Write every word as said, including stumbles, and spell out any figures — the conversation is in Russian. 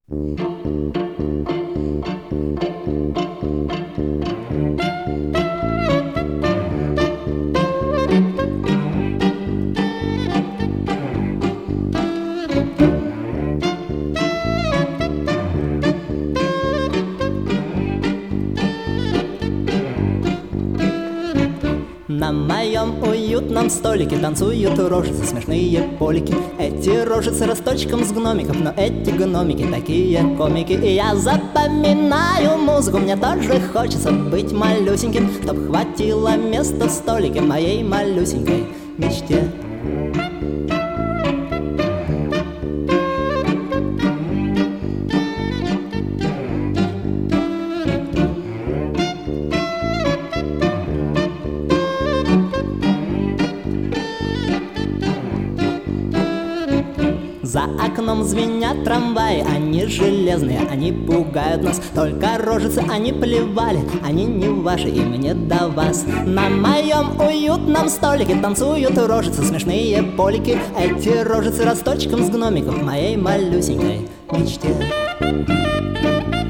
На моем уютном столике танцуют рожицы, смешные полики. Эти рожицы росточком с гномиков, но эти гномики такие комики. И я запоминаю музыку, мне тоже хочется быть малюсеньким, чтоб хватило места в столике моей малюсенькой мечте. За окном звенят трамваи, они железные, они пугают нас. Только рожицы они плевали, они не ваши и мне до вас. На моем уютном столике танцуют рожицы, смешные полики. Эти рожицы росточком с гномиков моей малюсенькой мечте.